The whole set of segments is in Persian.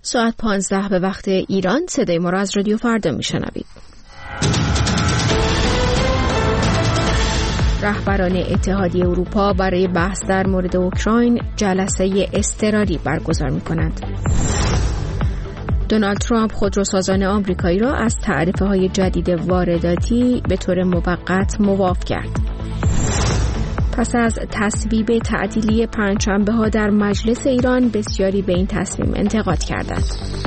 ساعت 15 به وقت ایران. صدای ما را از رادیو فردا میشنوید. رهبران اتحادیه اروپا برای بحث در مورد اوکراین جلسه اضطراری برگزار می‌کنند. دونالد ترامپ خودروسازان آمریکایی را از تعرفه‌های جدید وارداتی به طور موقت معاف کرد. پس از تصویب تعطیلی پنجشنبه‌ها در مجلس ایران، بسیاری به این تصمیم انتقاد کردند.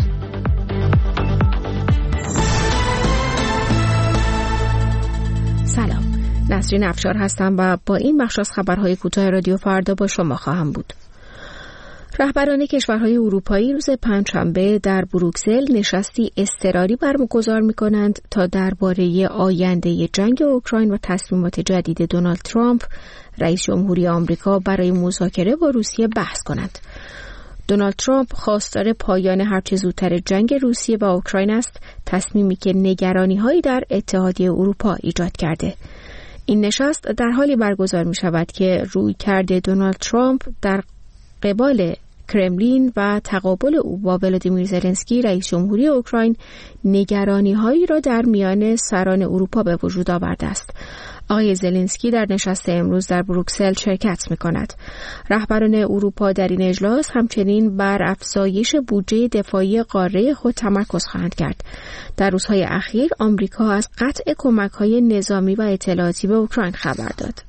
سلام، نسرین افشار هستم و با این بخش از خبرهای کوتاه رادیو فردا با شما خواهم بود. رهبران کشورهای اروپایی روز پنجشنبه در بروکسل نشستی اضطراری برگزار می‌کنند تا درباره آینده جنگ اوکراین و تصمیمات جدید دونالد ترامپ، رئیس جمهوری آمریکا، برای مذاکره با روسیه بحث کنند. دونالد ترامپ خواستار پایان هرچه زودتر جنگ روسیه و اوکراین است، تصمیمی که نگرانی‌هایی در اتحادیه اروپا ایجاد کرده. این نشست در حالی برگزار می‌شود که رویکرد دونالد ترامپ در قبال کرملین و تقابل او با ولادیمیر زلنسکی رئیس جمهوری اوکراین نگرانی‌هایی را در میان سران اروپا به وجود آورده است. آقای زلنسکی در نشست امروز در بروکسل شرکت می‌کند. رهبران اروپا در این اجلاس همچنین بر افزایش بودجه دفاعی قاره خود تمرکز خواهند کرد. در روزهای اخیر آمریکا از قطع کمک‌های نظامی و اطلاعاتی به اوکراین خبر داد.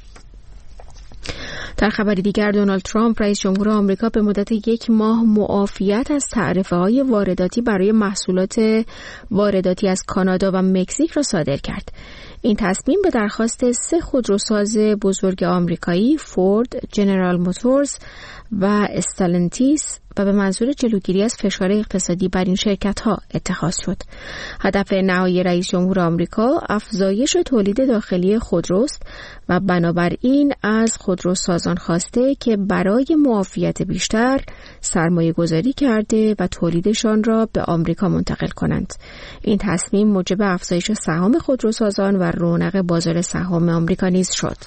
در خبری دیگر، دونالد ترامپ رئیس جمهور آمریکا به مدت 1 ماه معافیت از تعرفه‌های وارداتی برای محصولات وارداتی از کانادا و مکزیک را صادر کرد. این تصمیم به درخواست 3 خودروساز بزرگ آمریکایی، فورد، جنرال موتورز و استالنتیس، و به منظور جلوگیری از فشار اقتصادی بر این شرکت‌ها اتخاذ شد. هدف نهایی رئیس جمهور آمریکا افزایش تولید داخلی خودروست و بنابراین از خودروسازان خواسته که برای معافیت بیشتر سرمایه گذاری کرده و تولیدشان را به آمریکا منتقل کنند. این تصمیم موجب افزایش سهام خودروسازان و رونق بازار سهام آمریکا نیز شد.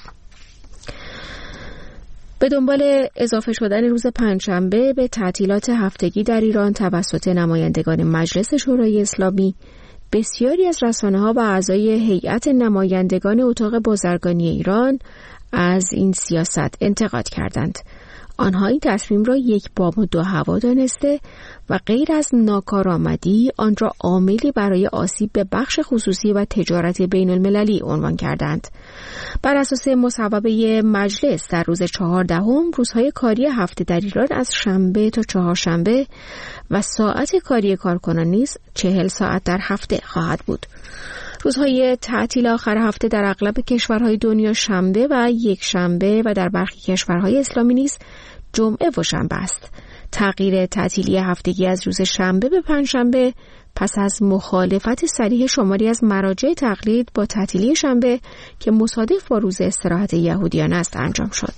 به دنبال اضافه شدن روز پنجشنبه به تعطیلات هفتگی در ایران توسط نمایندگان مجلس شورای اسلامی، بسیاری از رسانه‌ها و اعضای هیئت نمایندگان اتاق بازرگانی ایران از این سیاست انتقاد کردند. آنها این تصمیم را یک بام و دو هوا دانسته و غیر از ناکارآمدی آن را عاملی برای آسیب به بخش خصوصی و تجارت بین المللی عنوان کردند. بر اساس مصوبه مجلس در روز 14 روزهای کاری هفته در ایران از شنبه تا چهارشنبه و ساعت کاری کارکنان نیز 40 ساعت در هفته خواهد بود. روزهای تعطیل آخر هفته در اغلب کشورهای دنیا شنبه و یک شنبه و در برخی کشورهای اسلامی نیز جمعه و شنبه است. تغییر تعطیلی هفتگی از روز شنبه به پنجشنبه پس از مخالفت صریح شماری از مراجع تقلید با تعطیلی شنبه که مصادف با روز استراحت یهودیان است انجام شد.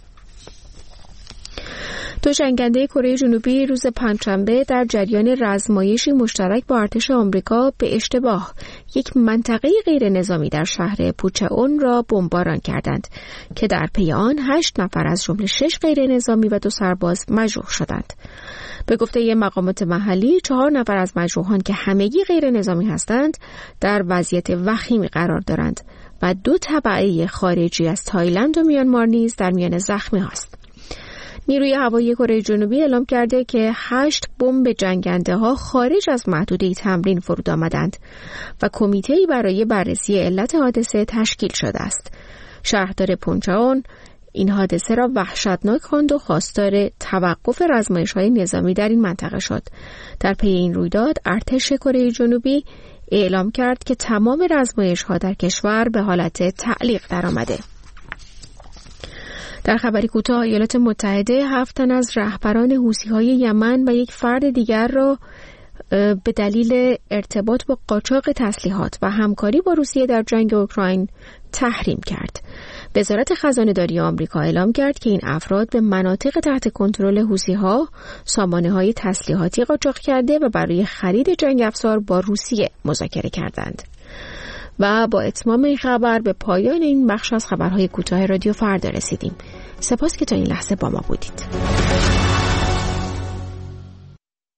2 جنگنده کره جنوبی روز پنجشنبه در جریان رزمایشی مشترک با ارتش آمریکا به اشتباه یک منطقه غیر نظامی در شهر پوچه‌اون را بمباران کردند که در پی آن 8 نفر از جمله 6 غیر نظامی و 2 سرباز مجروح شدند. به گفته مقامات محلی 4 نفر از مجروحان که همگی غیر نظامی هستند در وضعیت وخیمی قرار دارند و 2 تبعه خارجی از تایلند و میانمار نیز در میان زخمی هست. نیروی هوایی کره جنوبی اعلام کرده که 8 بمب جنگنده ها خارج از محدوده تمرین فرود آمدند و کمیته‌ای برای بررسی علت حادثه تشکیل شده است. شهردار پونچاون این حادثه را وحشتناک خواند و خواستار توقف رزمایش‌های نظامی در این منطقه شد. در پی این رویداد ارتش کره جنوبی اعلام کرد که تمام رزمایش‌ها در کشور به حالت تعلیق درآمده. در خبری کوتاه، ایالات متحده 7 تن از رهبران حوثی‌های یمن و یک فرد دیگر را به دلیل ارتباط با قاچاق تسلیحات و همکاری با روسیه در جنگ اوکراین تحریم کرد. وزارت خزانه‌داری آمریکا اعلام کرد که این افراد به مناطق تحت کنترل حوثی‌ها سامانه‌های تسلیحاتی قاچاق کرده و برای خرید جنگ افزار با روسیه مذاکره کردند. و با اتمام این خبر به پایان این بخش از خبرهای کوتاه رادیو فردا رسیدیم. سپاس که تا این لحظه با ما بودید.